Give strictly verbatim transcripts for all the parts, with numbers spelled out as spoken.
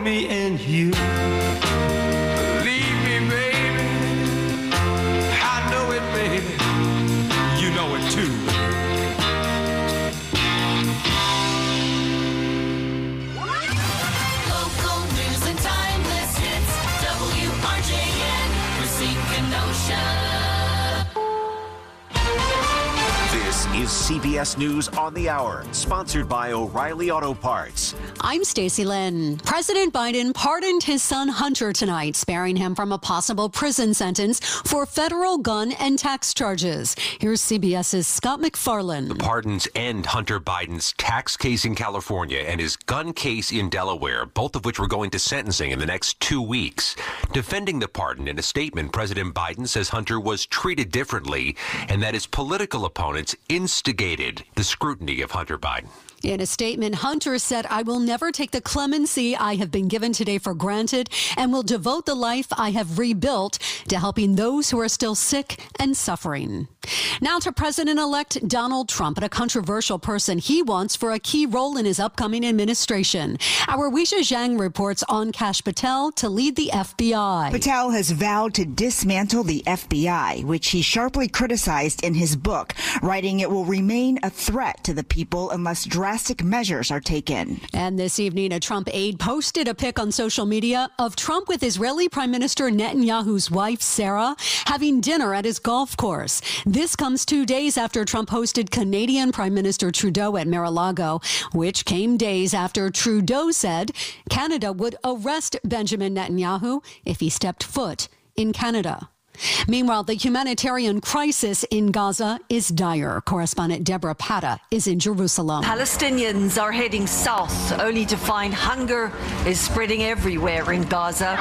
me and you. Leave me, baby. I know it, baby. You know it too. Local news and timeless hits. W R J N, Racine Kenosha. This is C B S News on the Hour, sponsored by O'Reilly Auto Parts. I'm Stacey Lynn. President Biden pardoned his son Hunter tonight, sparing him from a possible prison sentence for federal gun and tax charges. Here's CBS's Scott McFarland. The pardons end Hunter Biden's tax case in California and his gun case in Delaware, both of which were going to sentencing in the next two weeks. Defending the pardon in a statement, President Biden says Hunter was treated differently and that his political opponents instigated the scrutiny of Hunter Biden. In a statement, Hunter said, "I will never take the clemency I have been given today for granted and will devote the life I have rebuilt to helping those who are still sick and suffering." Now to President-elect Donald Trump and a controversial person he wants for a key role in his upcoming administration. Our Weisha Zhang reports on Kash Patel to lead the F B I. Patel has vowed to dismantle the F B I, which he sharply criticized in his book, writing it will remain a threat to the people unless drastic measures are taken. And this evening, a Trump aide posted a pic on social media of Trump with Israeli Prime Minister Netanyahu's wife, Sarah, having dinner at his golf course. This comes two days after Trump hosted Canadian Prime Minister Trudeau at Mar-a-Lago, which came days after Trudeau said Canada would arrest Benjamin Netanyahu if he stepped foot in Canada. Meanwhile, the humanitarian crisis in Gaza is dire. Correspondent Deborah Patta is in Jerusalem. Palestinians are heading south, only to find hunger is spreading everywhere in Gaza.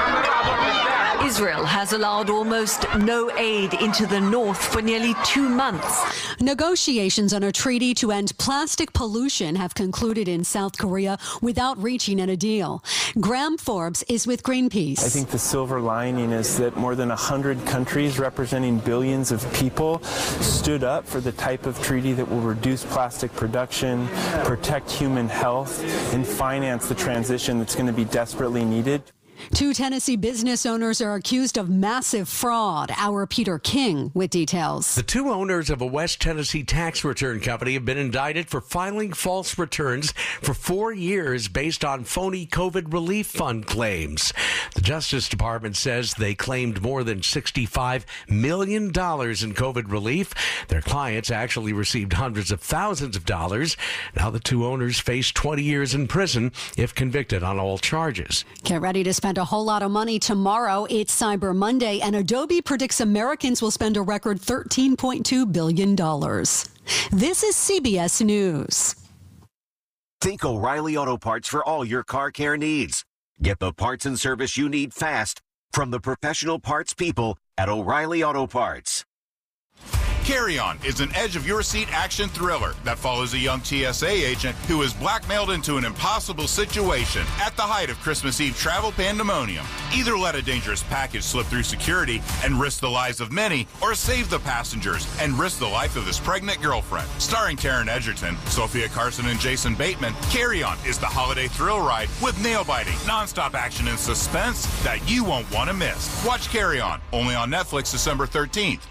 Israel has allowed almost no aid into the north for nearly two months. Negotiations on a treaty to end plastic pollution have concluded in South Korea without reaching a deal. Graham Forbes is with Greenpeace. I think the silver lining is that more than one hundred countries representing billions of people stood up for the type of treaty that will reduce plastic production, protect human health, and finance the transition that's going to be desperately needed. Two Tennessee business owners are accused of massive fraud. Our Peter King with details. The two owners of a West Tennessee tax return company have been indicted for filing false returns for four years based on phony COVID relief fund claims. The Justice Department says they claimed more than sixty-five million dollars in COVID relief. Their clients actually received hundreds of thousands of dollars. Now the two owners face twenty years in prison if convicted on all charges. Get ready to spend a whole lot of money tomorrow. It's Cyber Monday, and Adobe predicts Americans will spend a record thirteen point two billion dollars. This is C B S News. Think O'Reilly Auto Parts for all your car care needs. Get the parts and service you need fast from the professional parts people at O'Reilly Auto Parts. Carry On is an edge-of-your-seat action thriller that follows a young T S A agent who is blackmailed into an impossible situation at the height of Christmas Eve travel pandemonium. Either let a dangerous package slip through security and risk the lives of many, or save the passengers and risk the life of his pregnant girlfriend. Starring Taron Egerton, Sophia Carson, and Jason Bateman, Carry On is the holiday thrill ride with nail-biting, non-stop action and suspense that you won't want to miss. Watch Carry On, only on Netflix December thirteenth.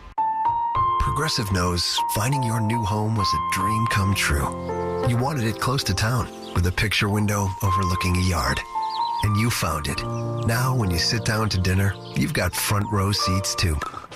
Progressive knows finding your new home was a dream come true. You wanted it close to town with a picture window overlooking a yard. And you found it. Now when you sit down to dinner, you've got front row seats too.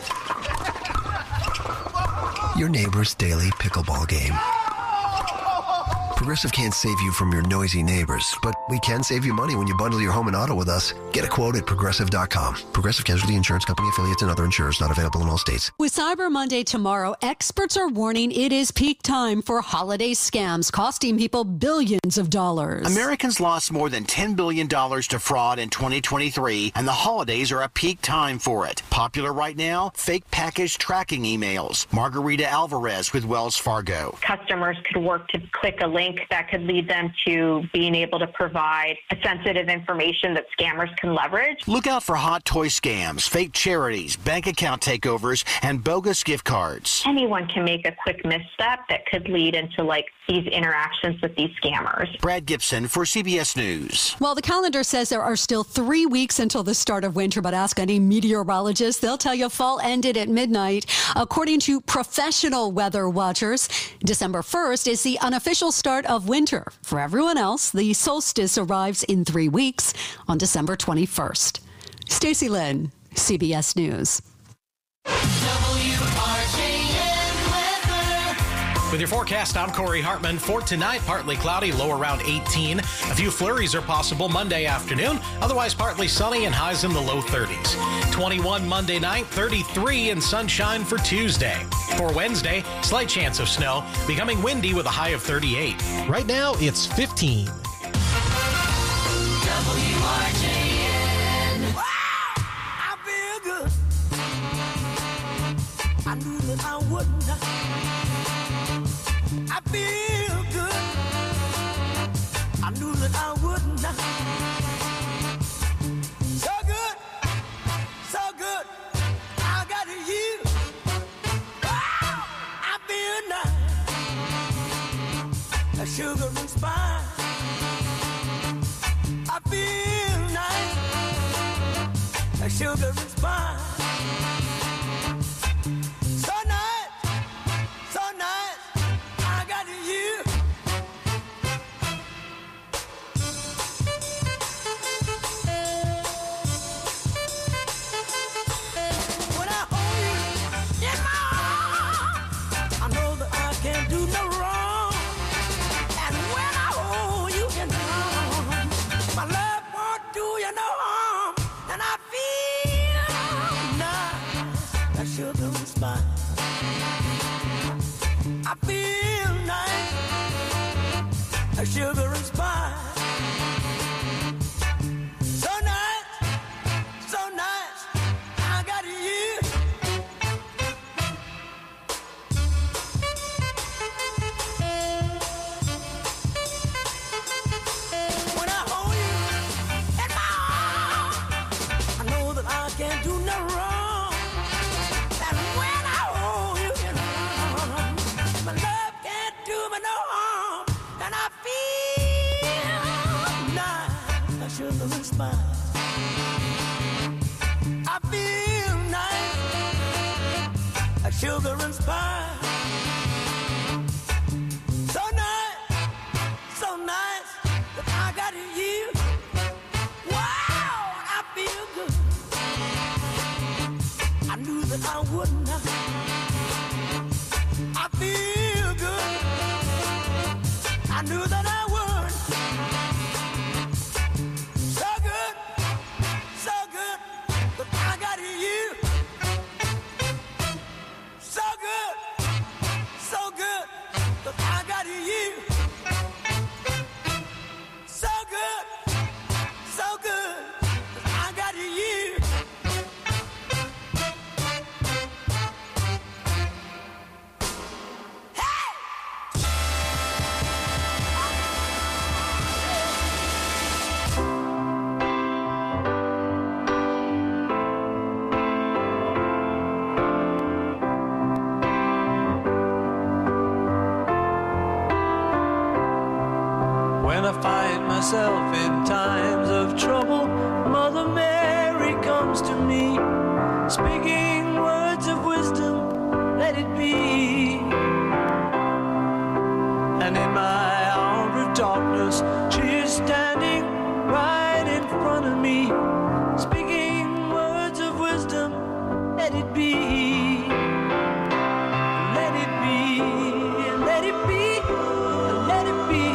Your neighbor's daily pickleball game. Progressive can't save you from your noisy neighbors, but we can save you money when you bundle your home and auto with us. Get a quote at Progressive dot com. Progressive Casualty Insurance Company, affiliates, and other insurers not available in all states. With Cyber Monday tomorrow, experts are warning it is peak time for holiday scams costing people billions of dollars. Americans lost more than ten billion dollars to fraud in twenty twenty-three, and the holidays are a peak time for it. Popular right now, fake package tracking emails. Margarita Alvarez with Wells Fargo. Customers could work to click a link link that could lead them to being able to provide sensitive information that scammers can leverage. Look out for hot toy scams, fake charities, bank account takeovers, and bogus gift cards. Anyone can make a quick misstep that could lead into like these interactions with these scammers. Brad Gibson for C B S News. Well, the calendar says there are still three weeks until the start of winter, but ask any meteorologist, they'll tell you fall ended at midnight. According to professional weather watchers, December first is the unofficial start of winter. For everyone else, the solstice arrives in three weeks on December twenty-first. Stacey Lynn, C B S News. With your forecast, I'm Corey Hartman. For tonight, partly cloudy, low around eighteen. A few flurries are possible Monday afternoon. Otherwise, partly sunny and highs in the low thirties. twenty-one Monday night, thirty-three and sunshine for Tuesday. For Wednesday, slight chance of snow, becoming windy with a high of thirty-eight. Right now, it's fifteen. W R J N. Wow, I feel good. I knew that I wouldn't. I feel good. I knew that I wouldn't. So good, so good. I got you. Wow, I feel nice. A sugar and spice. I feel nice. A sugar and spice. So nice, so nice. I got you. When I hold you in my arms, I know that I can't do no wrong. And when I hold you in my arms, my love won't do you no harm. And I feel nice, that sugar and spice. I feel nice, a sugar and spice. So nice, so nice, I got you. When I hold you in my arms, I know that I can't do no wrong. And when I hold you in my arms, my love can't do me no harm, and I feel nice, I sugar and spice. I feel nice, a sugar and spice. So nice, so nice, that I got you. Wow, I feel good. I knew that I wouldn't. I feel good. I knew that I would. So good, so good, but I got you. So good, so good, but I got you. So good, so good, but I got you. When I find myself in times of trouble, Mother Mary comes to me, speaking words of wisdom, let it be. And in my hour of darkness, she is standing right in front of me, speaking words of wisdom, let it be. Let it be, let it be, let it be.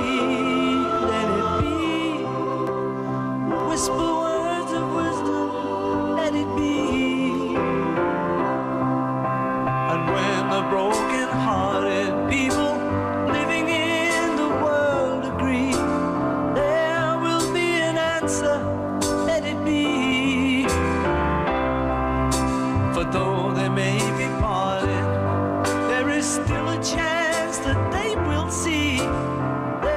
Whisper words of wisdom, let it be. And when the broken-hearted people living in the world agree, there will be an answer, let it be. For though they may be parted, there is still a chance that they will see.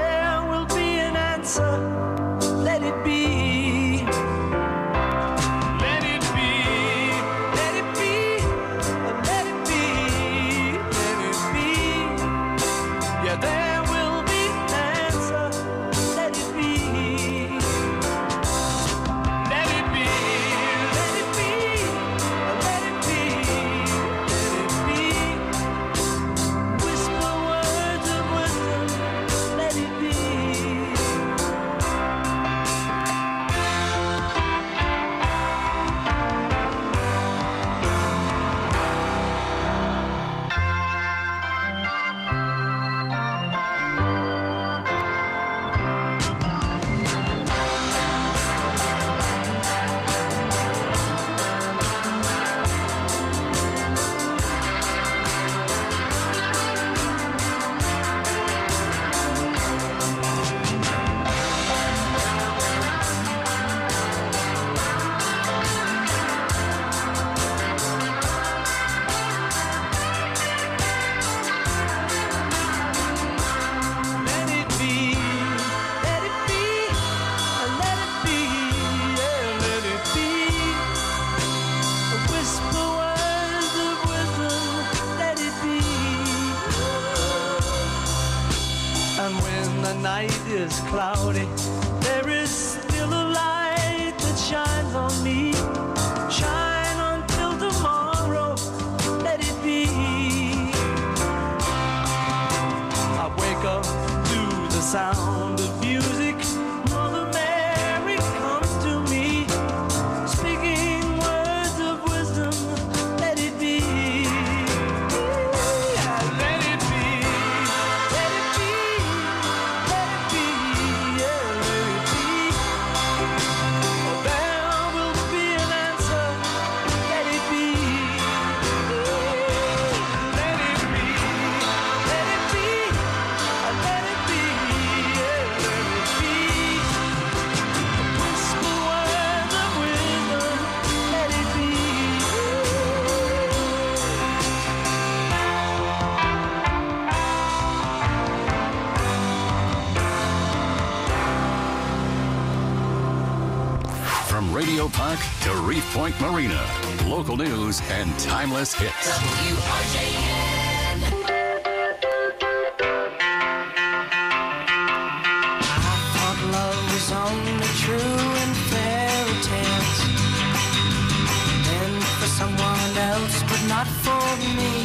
is cloudy, there is still a light that shines on me. Shine until tomorrow, let it be. I wake up to the sound of music. Mother Mary comes to me, speaking words of wisdom. Let it be. Yeah, let it be. Let it be. Let it be. Yeah, let it be. Oh, there will be an answer. Let it be. Let it be. Let it be. Let it be. Yeah, let it be. Whisper words of wisdom. Let it be. From Radio Park to Reef Point Marina, local news and timeless hits. W R J N. I thought love was only true in fairy tales, meant for someone else, but not for me.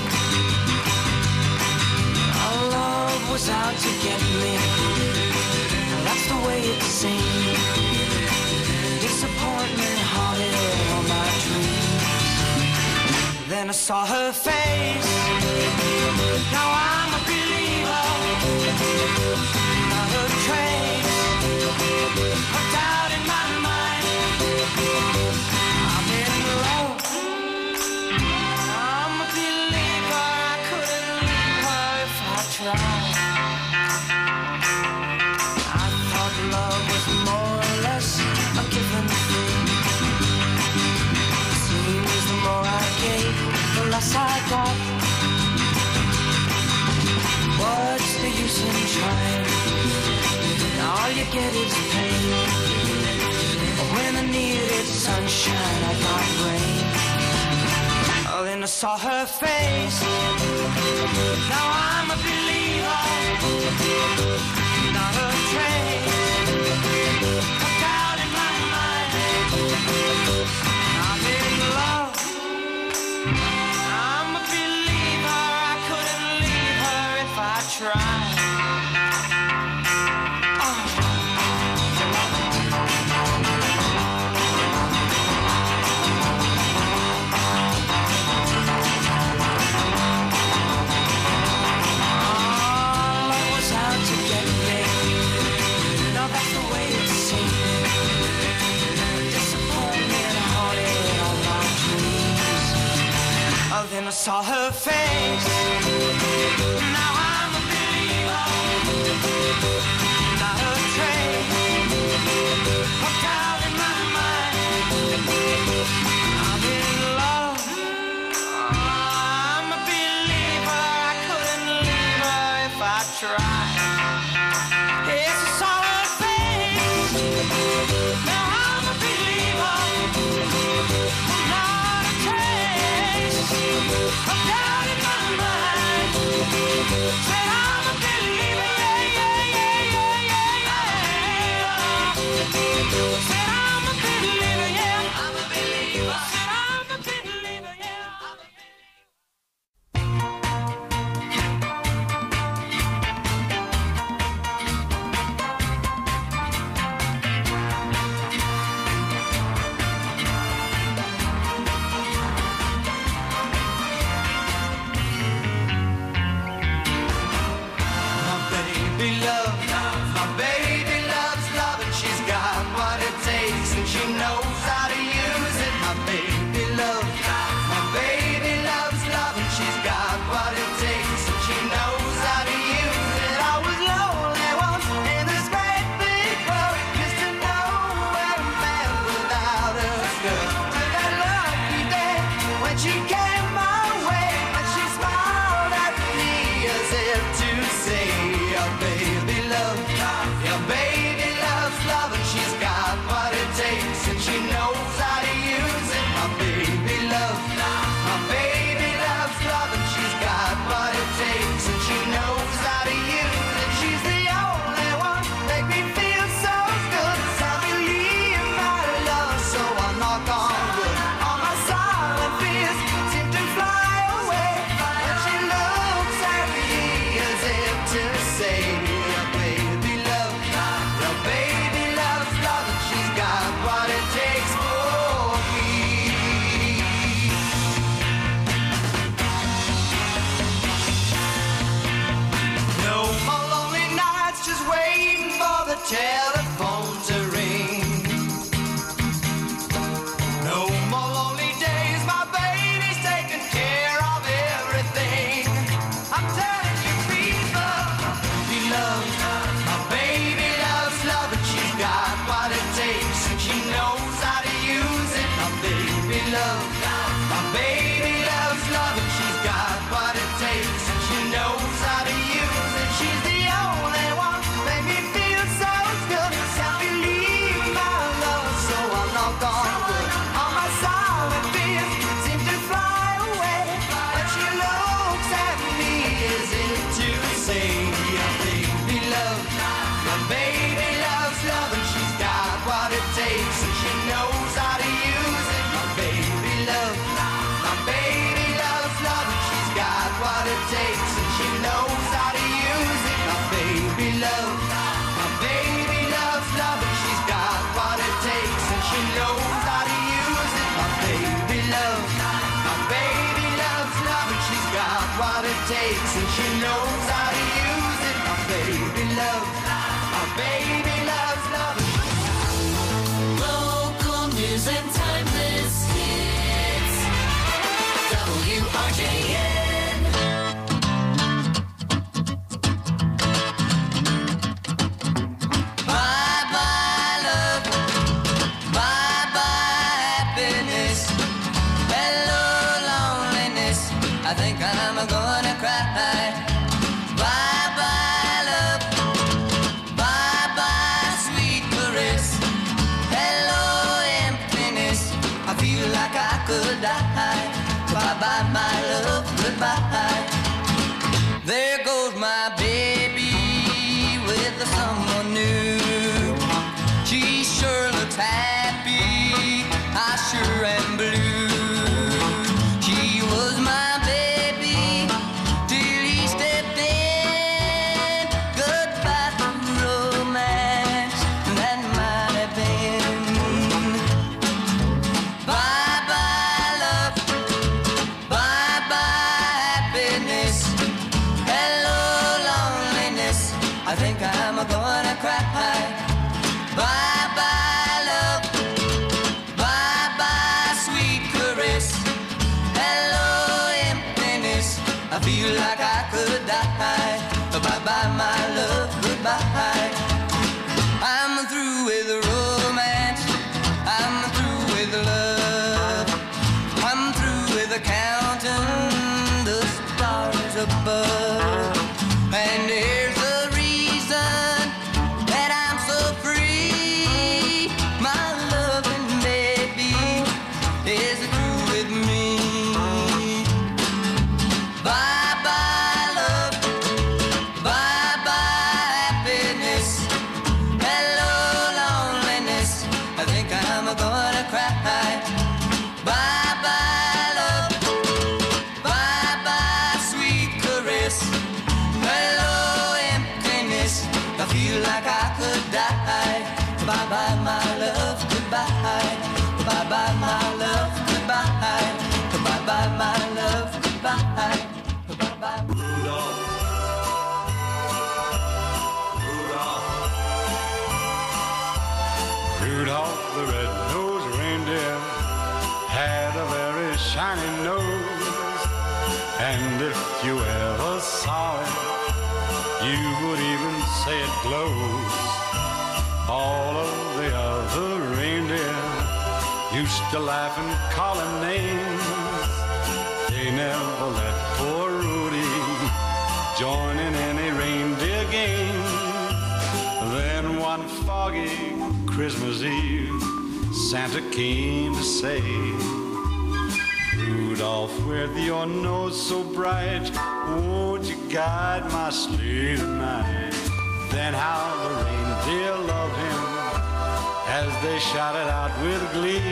Our love was out to get me. That's the way it seemed. Disappointment haunted all my dreams. Then I saw her face. Now I'm a believer. Not a trace of doubt in my mind. I'm in love. I'm a believer. I couldn't leave her if I tried. I thought love was more or less a given thing. Seems the more I gave, the less I got. What's the use in trying? All you get is pain. When I needed sunshine, I got rain. Oh, then I saw her face. Now I'm a believer. Not a trace of doubt in my mind. I'm in love. I'm a believer. I couldn't leave her if I tried. Love was out to get me. Now that's the way it seemed. Disappointment haunted all my dreams. Oh, then I saw her face. Now I'm a believer. Not a trace of doubt in my mind. I'm in love. I'm a believer. I couldn't leave her if I tried. Yes, I saw her face. Now I'm a believer. Not a trace of doubt in my mind. Said I'm a believer. Yeah, yeah, yeah, yeah, yeah, yeah. Said I'm a believer. Yeah, I'm a believer. Said I'm a believer. Yeah, I'm a My baby loves, my baby loves love, and she's got what it takes, and she knows how to use it. My baby loves, my baby loves love, and she's got what it takes, and she knows how to use it. I was lonely once in this great big world, just to know where a man without a skirt. To that lucky day when she came my way, and she smiled at me as if to say, your baby loves, your baby loves love, and she's got what it takes, and she baby loves loving. Local news and timeless hits. W R J N. Bye-bye love, bye-bye happiness. Hello loneliness, I think I'm gonna cry. Bye-bye love, bye-bye sweet caress. Hello emptiness, I feel like I could die. Bye-bye my love, goodbye. There goes my baby with someone new. She sure looks happy, I sure am blue. She was my baby till he stepped in. Goodbye to romance, that might have been. Bye-bye love, bye-bye happiness. Hello loneliness, I think I'm gonna cry. Bye-bye love, bye-bye sweet caress. Hello emptiness, I feel like I could die. Bye-bye my love, goodbye. I'm through with romance, I'm through with love. I'm through with counting the stars above. And here's the reason that I'm so free. My loving baby is through with me. Bye-bye love, bye-bye happiness. Hello loneliness, I think I'm gonna cry. Bye-bye love, bye-bye sweet caress. Hello emptiness, I feel like I could die. Bye-bye my love, goodbye. Bye-bye my love, goodbye. Bye-bye my love, goodbye. Bye-bye. Rudolph. Rudolph the red-nosed reindeer had a very shiny nose, and if you ever saw it, you would even say it glows. All of the other reindeer used to laugh and call him names. They never let poor Rudy join in any reindeer game. Then one foggy Christmas Eve, Santa came to say, Rudolph, with your nose so bright, won't you guide my sleigh tonight? Then how the reindeer loved him as they shouted out with glee,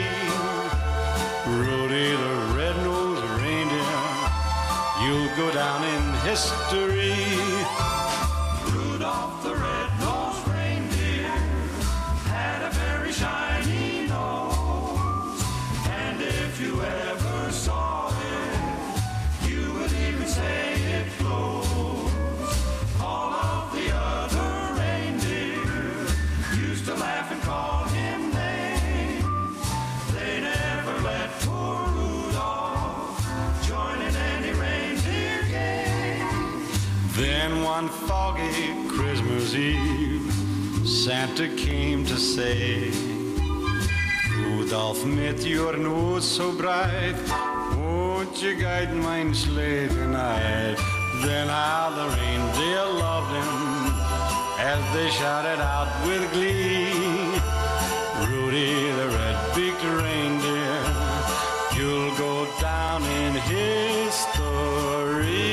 Rudy the red-nosed reindeer, you'll go down in history. Rudolph the red-nosed reindeer had a very shiny nose, and if you ever saw it, you would even say it glows. All of the other reindeer used to laugh and call him names. They never let poor Rudolph join in any reindeer game. Then one foggy Christmas Eve, Santa came to say, Rudolph, with your nose so bright, won't you guide my sleigh tonight? Then how the reindeer loved him as they shouted out with glee, Rudy the red-beaked reindeer, you'll go down in history.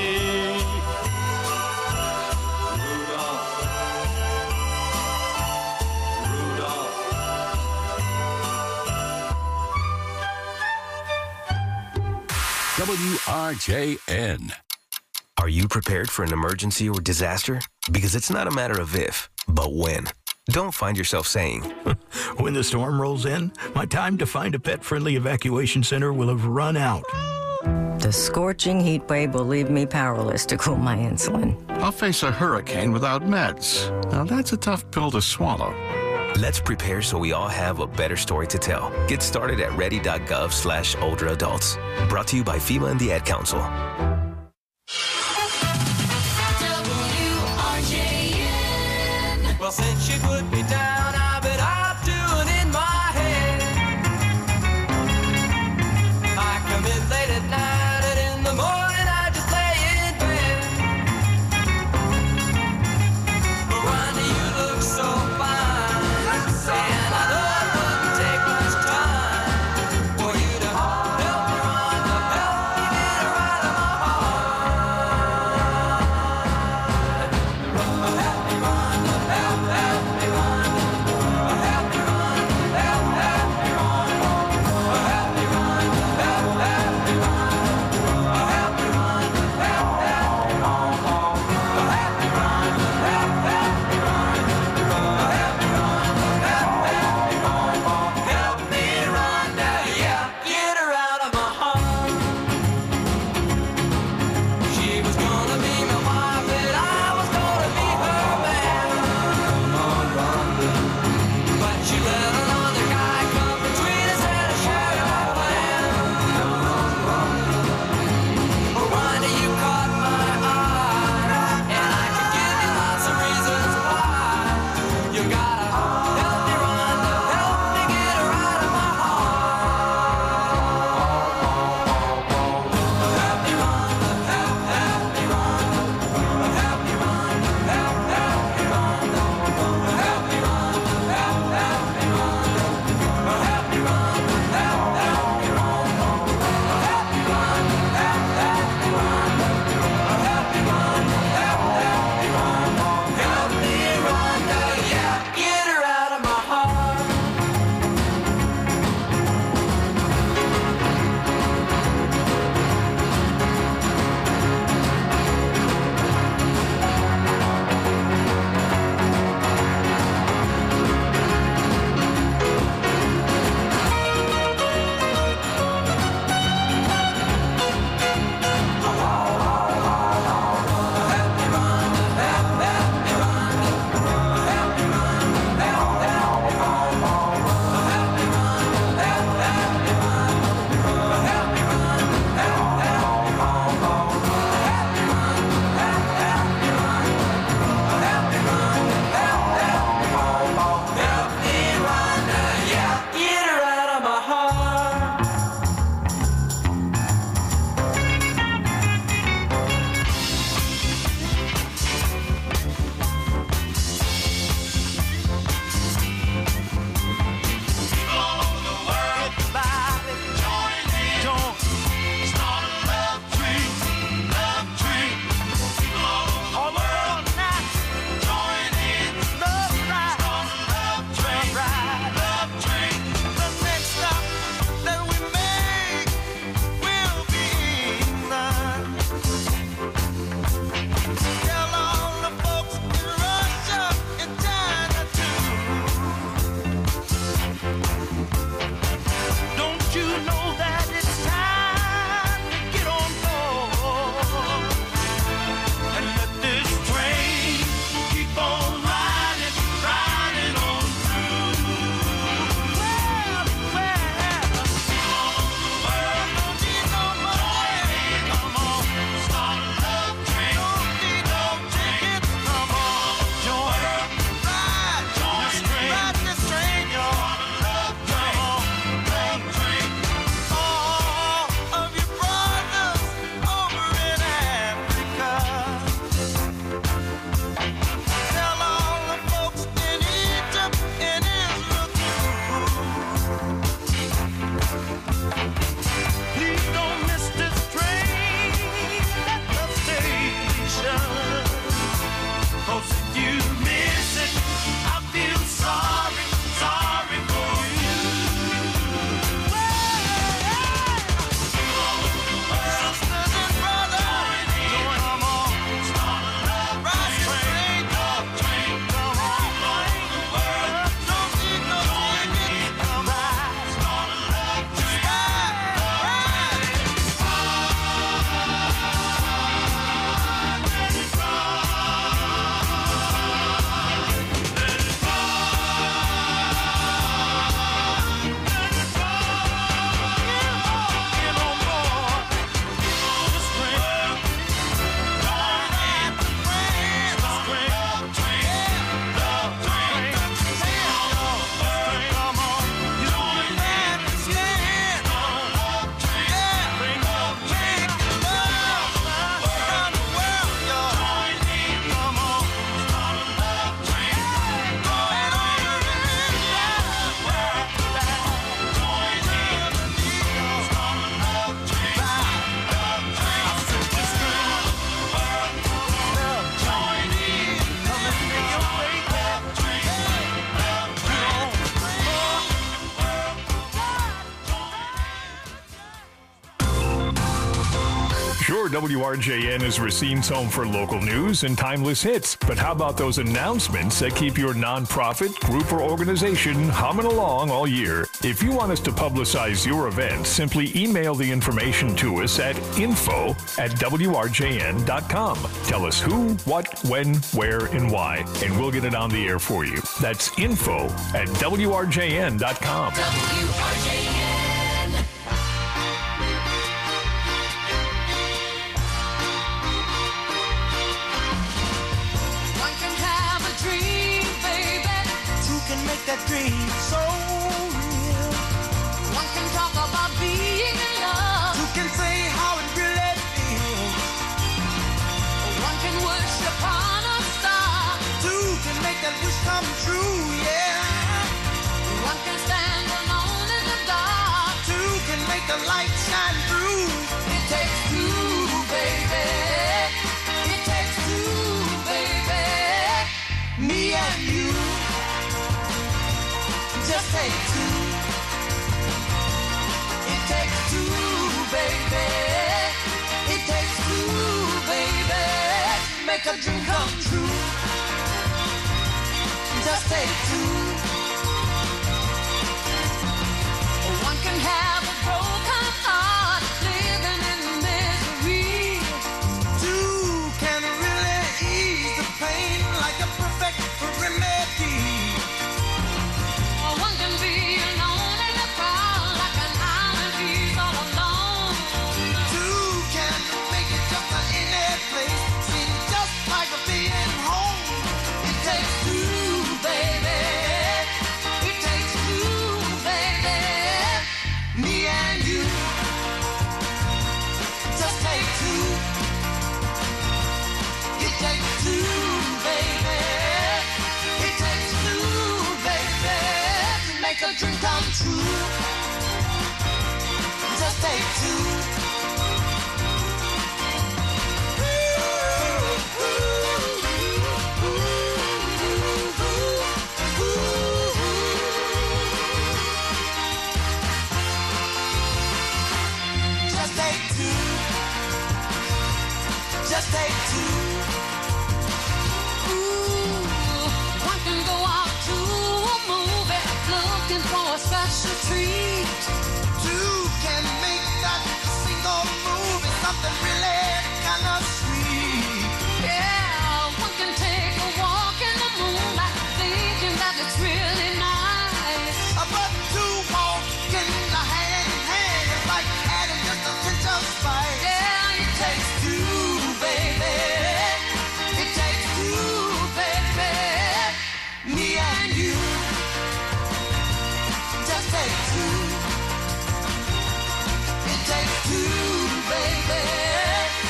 W R J N. Are you prepared for an emergency or disaster? Because it's not a matter of if, but when. Don't find yourself saying, when the storm rolls in, my time to find a pet-friendly evacuation center will have run out. The scorching heat wave will leave me powerless to cool my insulin. I'll face a hurricane without meds. Now that's a tough pill to swallow. Let's prepare so we all have a better story to tell. Get started at ready.gov slash older adults. Brought to you by FEMA and the Ad Council. Well, since she put me down, I've been out doing in my head. I come in late at night, and in the morning I just lay in bed. But Ronnie, you look so fine, and I know it wouldn't take much time for you to help me, Rhonda, help me get her out of my heart. Help me, Rhonda, help, help me, Rhonda. Sure, W R J N is Racine's home for local news and timeless hits. But how about those announcements that keep your nonprofit, group, or organization humming along all year? If you want us to publicize your event, simply email the information to us at info at W R J N dot com. Tell us who, what, when, where, and why, and we'll get it on the air for you. That's info at W R J N dot com. W R J N. One can have a dream, baby. Two can make that dream so real. One can talk about being in love. Two can say how it really feels. One can wish upon a star. Two can make that wish come true, yeah. One can stand alone in the dark. Two can make the light shine through. It takes two, baby. It takes two, baby. Me and you. Just take two. It takes two, baby. It takes two, baby. Make a dream come true. Just take two. One can have a broken heart, living in misery. Two can really ease the pain like a perfect remedy. One can be alone in a crowd like an island he's all alone. Two can make it just in a place, seem just like a being home. It takes two, baby. It takes two, baby. Me and you. Just take two. It takes two, baby. It takes two, baby. To make a dream come true. Just take two. Just take two. Just take two. Ooh, one can go out to a movie looking for a special treat. Two can make that single movie something really kind of sweet. Yeah, one can take a walk in the moonlight thinking that it's really nice. But two walking hand in hand is like adding just a pinch of spice. Yeah, it takes two, baby. It takes two, baby. Me and you. Just take two. It takes two, baby.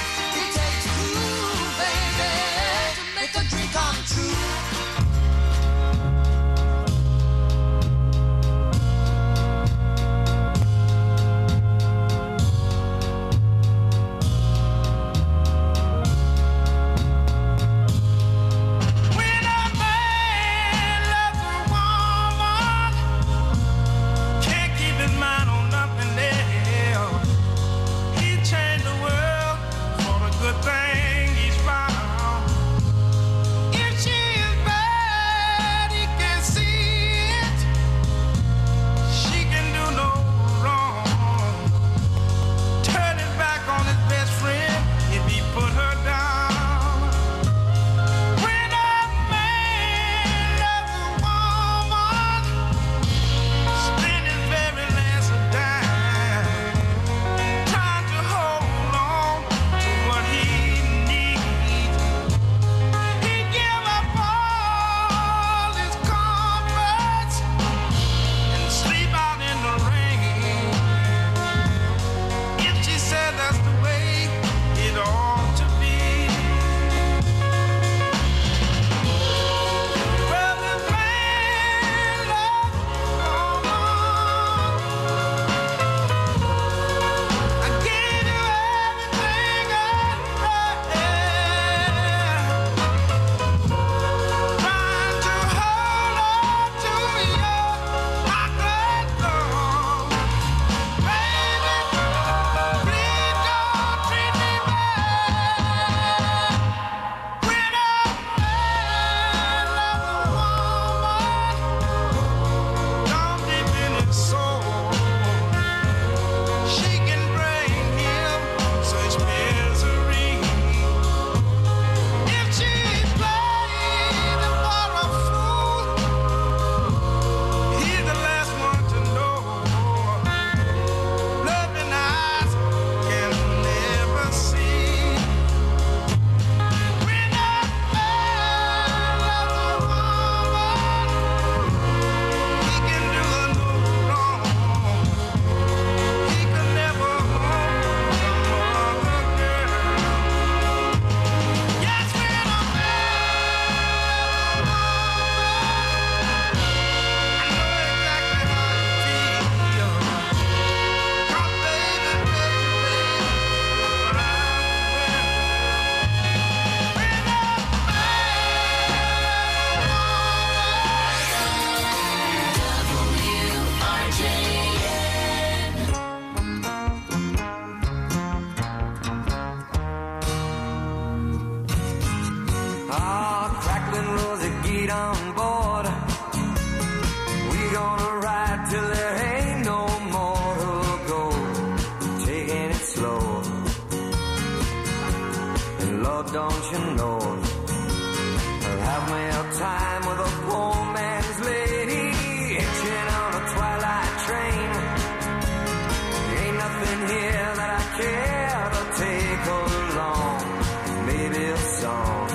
don't you know? I'll have me a time with a poor man's lady, hitching on a twilight train. Ain't nothing here that I care to take along. Maybe a song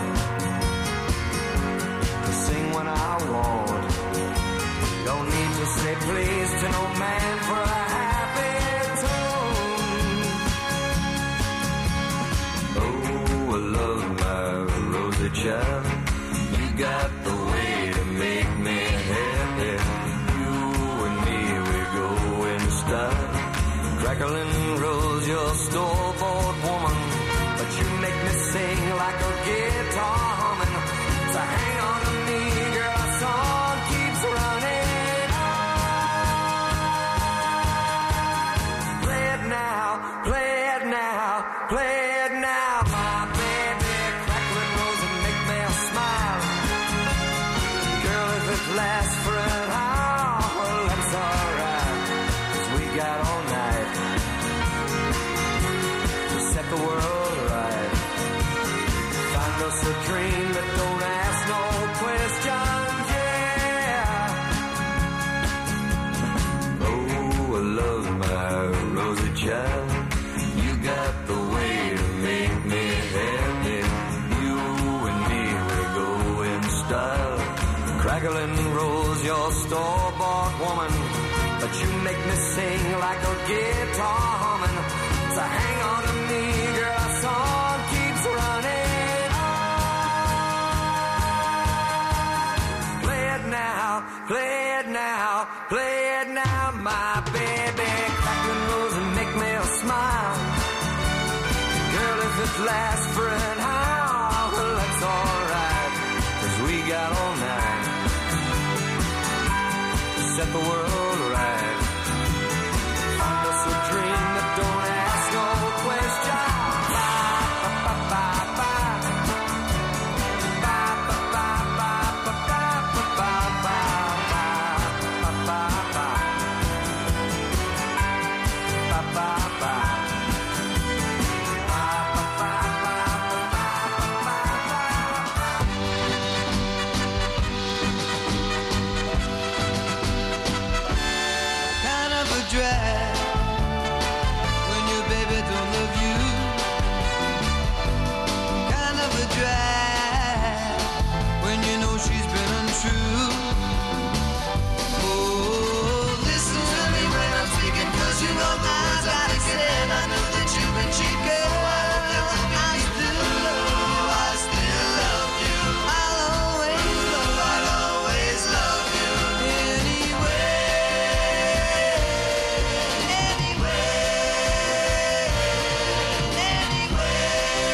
to sing when I want. Don't need to say please to no man for a happy tune. Oh, I love my Rosie child. You got the way to make me happy. You and me, we go in style. Crackling rose, your store-bought woman, but you make me sing like a guitar humming. So hang on to me, girl, our song keeps running on. Play it now, play it now, play it now, my baby. Crackling rose and make me smile. Girl, if it lasts for an hour, well, that's alright, 'cause we got all night to set the world right. Find us a dream that don't ask no questions, yeah. Oh, I love my Rosie child. You got the way to make me happy. You and me, we go in style. Crackling rose, your store-bought woman, but you make me sing like a guitar humming. So hang on to me, girl, our song keeps running on. Play it now, play it now, play it now, my baby. Crackling rose and make me smile. Girl, if it lasts for an hour, well, that's alright, 'cause we got all night to set the world right. Find us a dream that don't ask no question. Kind of a drag when your baby don't love you. Kind of a drag when you know she's been untrue. Oh, listen to me when I'm speaking, 'cause you know the words I said. I know that you've been cheated. I still love you, I still love you. I'll always love you, I'll always love you. Anyway, anyway, anyway.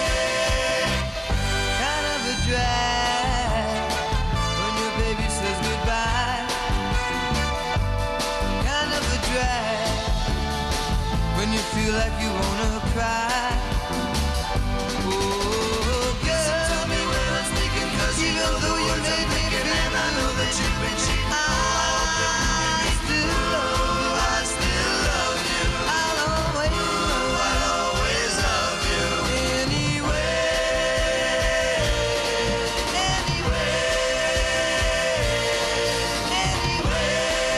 Kind of a drag when your baby says goodbye. Kind of a drag when you feel like you wanna cry. Oh, girl, tell me when I'm speaking, 'cause you know though you made me feel, and I know that you've been cheating. I still love you, I still love you. I'll always love you, I'll always love you. Anyway, anyway, anyway.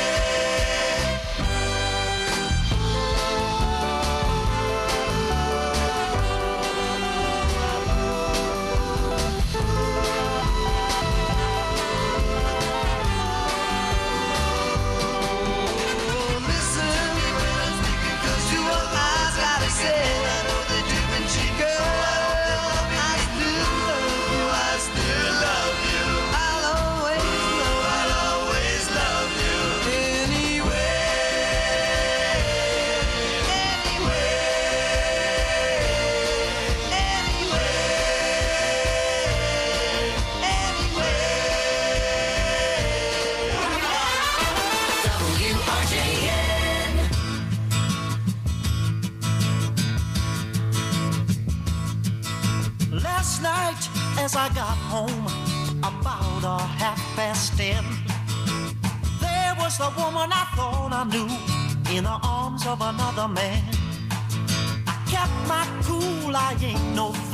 Last night, as I got home, about a half past ten, there was the woman I thought I knew in the arms of another man. I kept my cool, I ain't no fool.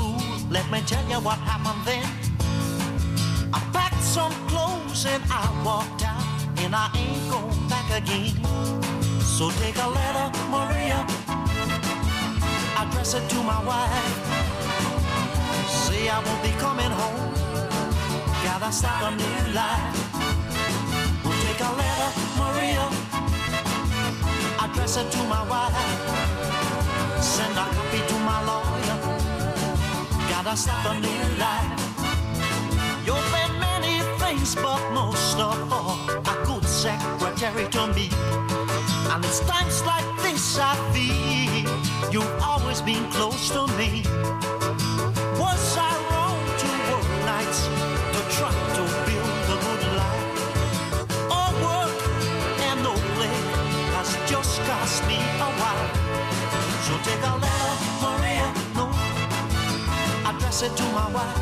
let me tell you what happened then. I packed some clothes and I walked out, and I ain't going back again. So take a letter, Maria, address it to my wife. Say I won't be coming home, gotta start a new life. We'll take a letter, Maria, address it to my wife. Send a copy to my lawyer, gotta start a new life. You've been many things, but most of all, a good secretary to me. And it's times like this I feel you've always been close to me. Was I wrong to work nights to try to build a good life? All work and no play has just cost me a while. So take a letter, Maria, no, address it to my wife.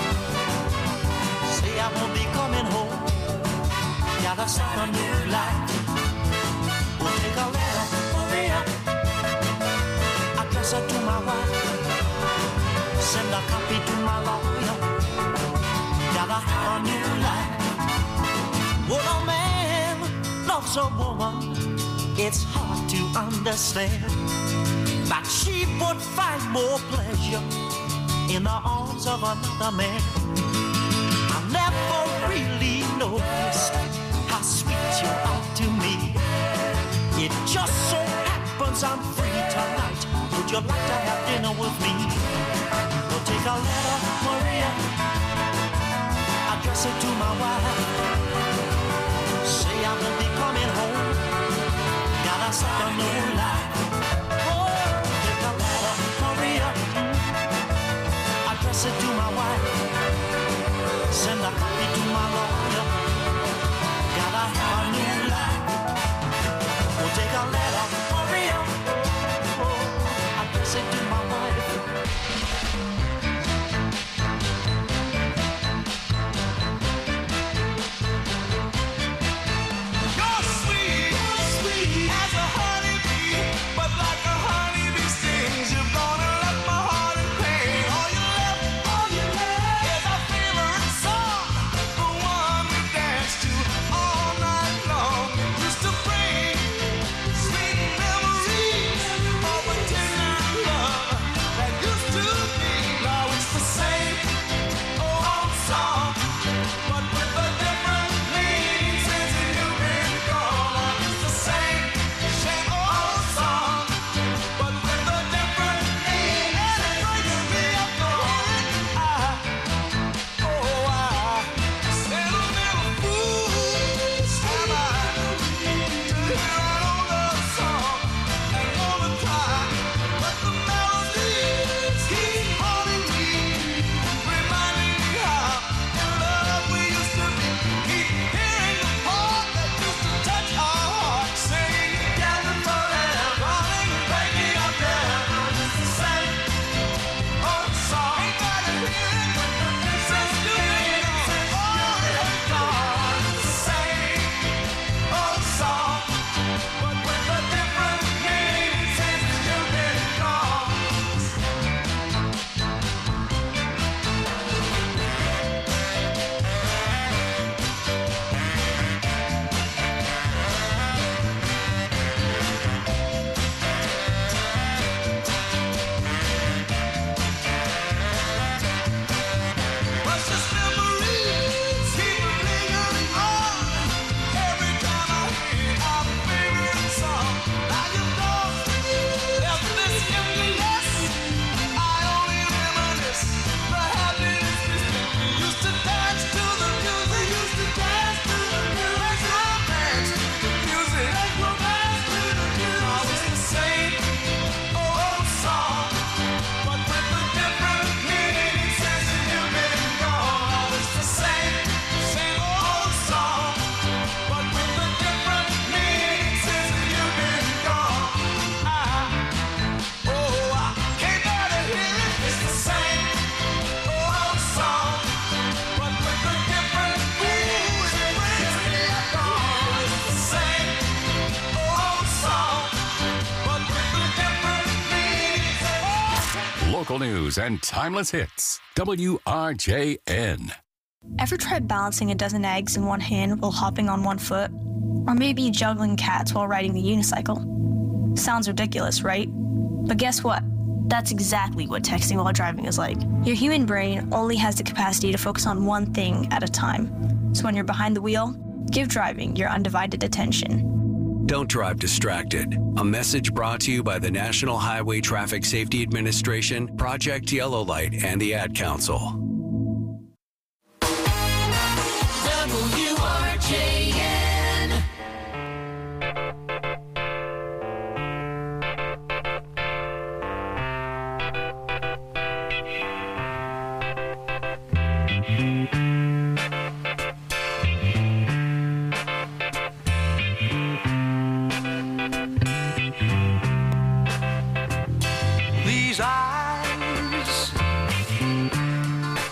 Say I won't be coming home, gotta start a new life. We'll take a letter, Maria, address it to my wife. Send a copy to my lawyer, gotta have a new life. When a man loves a woman, it's hard to understand that she would find more pleasure in the arms of another man. I never really noticed how sweet you are to me. It just so happens I'm free tonight. Would you like to have dinner with me? Well, take a letter, Maria, address it to my wife. Say I won't be coming home, gotta start a new life. Oh, take a letter, Maria, address it to my wife. Send a copy to my lawyer, gotta have a new life. We'll take a letter, Maria, oh, address it to my wife. You're sweet, sweet as a honeybee. Local news and timeless hits. W R J N. Ever tried balancing a dozen eggs in one hand while hopping on one foot? Or maybe juggling cats while riding the unicycle? Sounds ridiculous, right? But guess what? That's exactly what texting while driving is like. Your human brain only has the capacity to focus on one thing at a time. So when you're behind the wheel, give driving your undivided attention. Don't drive distracted. A message brought to you by the National Highway Traffic Safety Administration, Project Yellow Light, and the Ad Council. W R J N. These eyes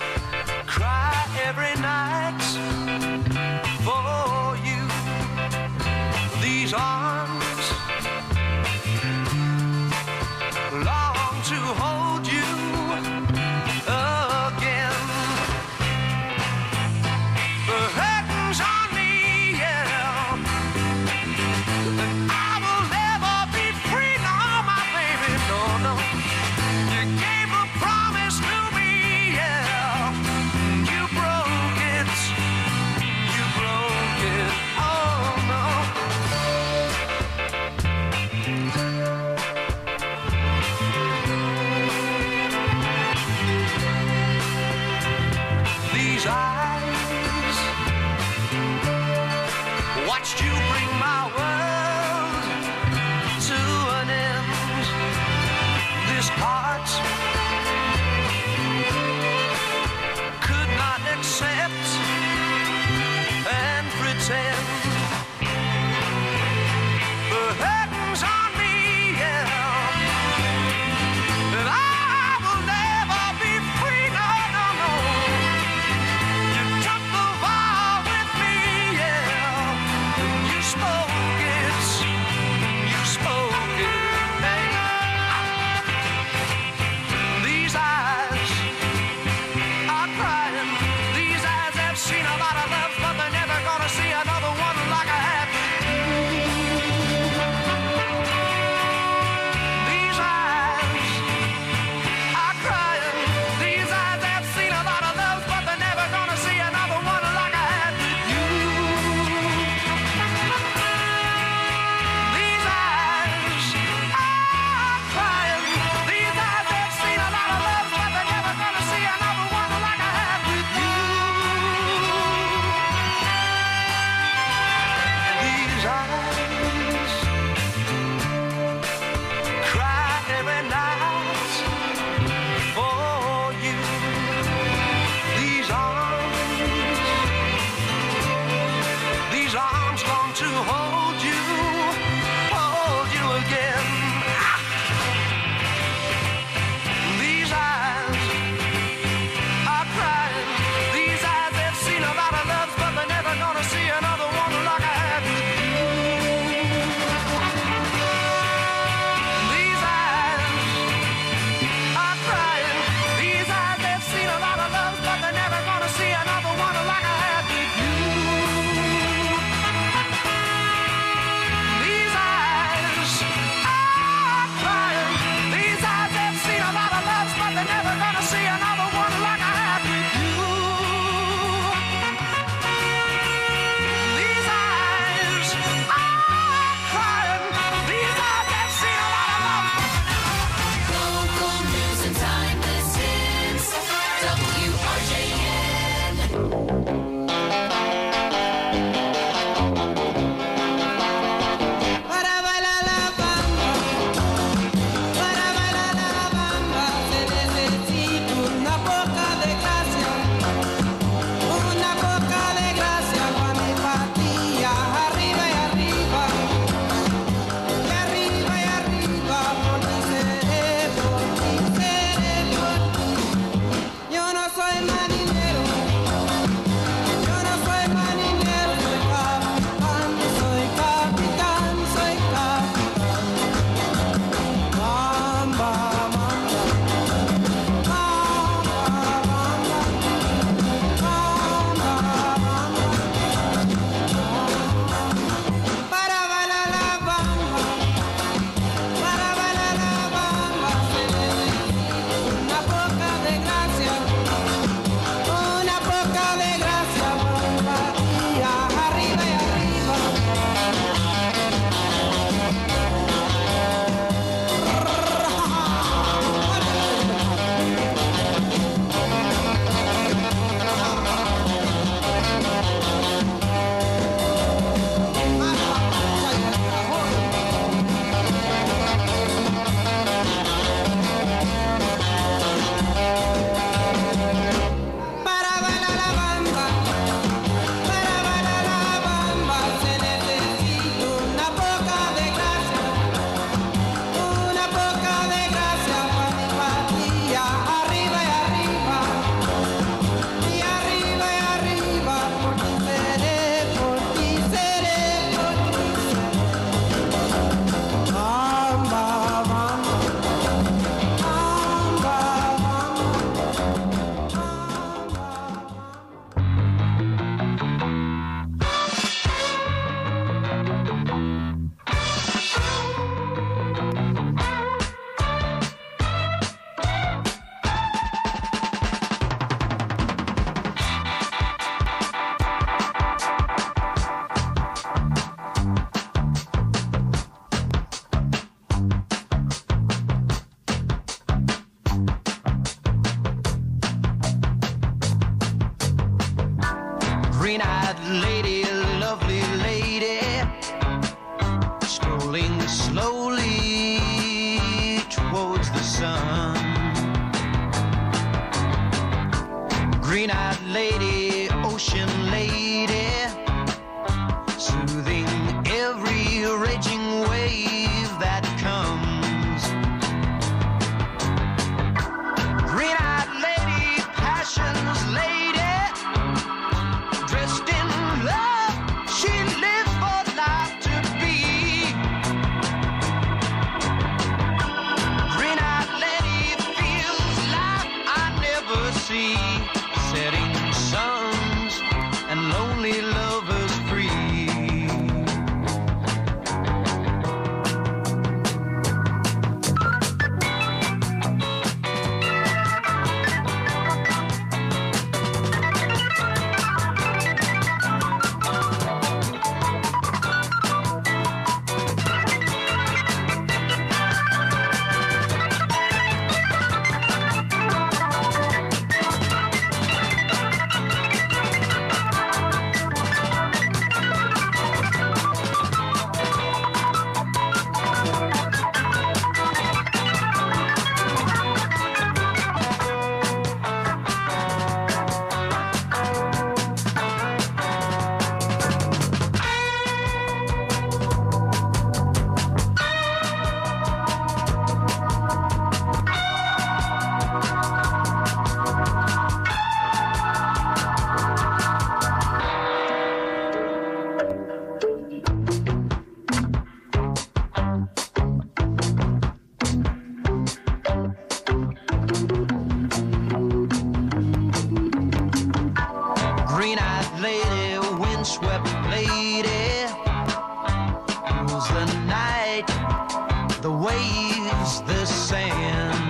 the waves, the sand.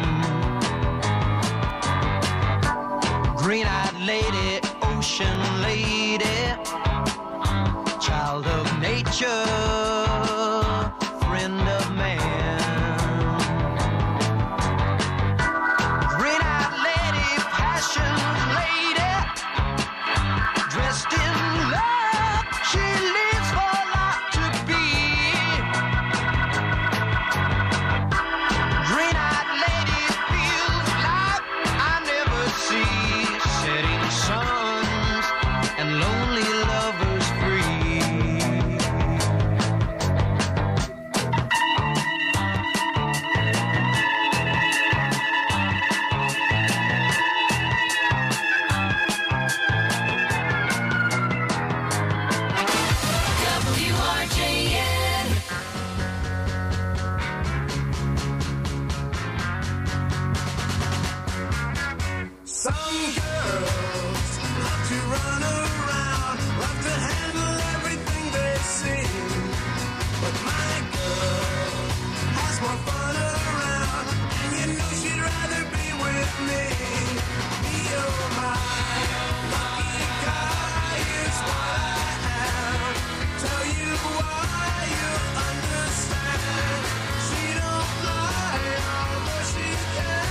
Green-eyed lady, ocean lady, child of nature, friend of man. Green-eyed lady, passion lady, dressed in love, she lives for life to be. Green-eyed lady feels life I never see, setting suns and lonely lovers free. W R J N. Some girls love to run around, love to handle everything they see. But my girl has more fun around, and you know she'd rather be with me. Me, oh my lucky guy, here's what I am. Tell you why, you understand. She don't lie, although she can.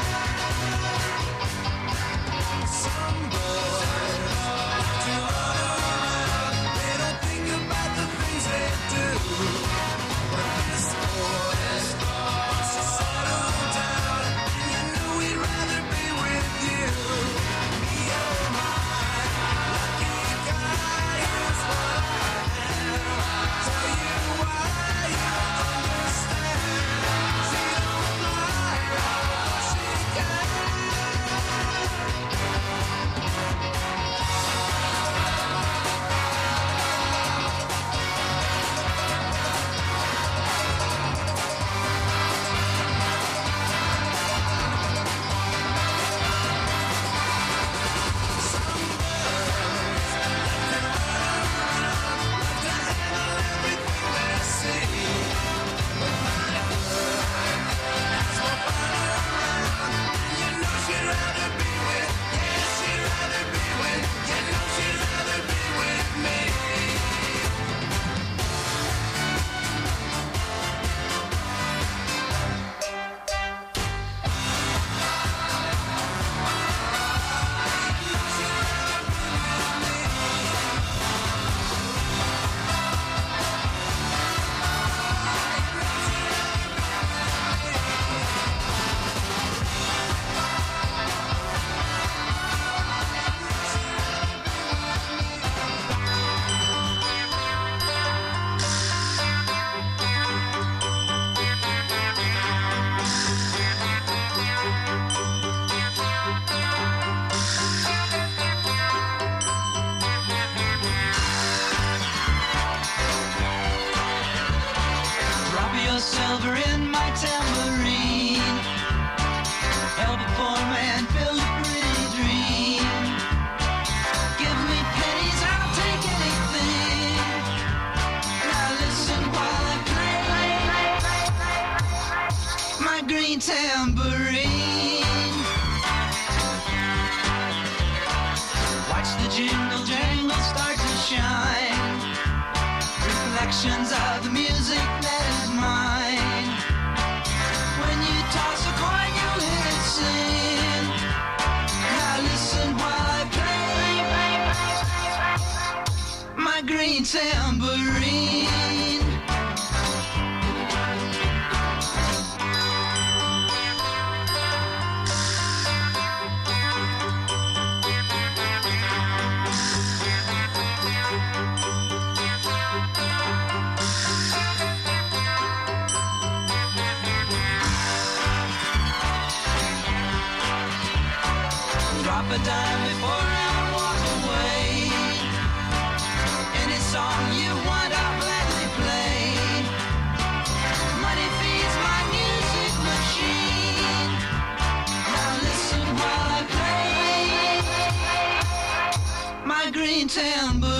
Some boys love to run around, they don't think about the things they do. But this boy wants to settle down, and you know he'd rather be with you. Me, oh my lucky guy, here's what I am. Tell you why, you understand. She don't lie, although she can. Drop your silver in my tambourine. Help a poor man build a pretty dream. Give me pennies, I'll take anything. Now listen while I play my green tambourine. Watch the jingle jangle start to shine. Reflections of the music that is mine. When you toss a coin, you'll hear it sing. Now listen while I play my green tambourine. Drop a dime before I walk away. Any song you want, I'll gladly play. Money feeds my music machine. Now listen while I play my green tambourine.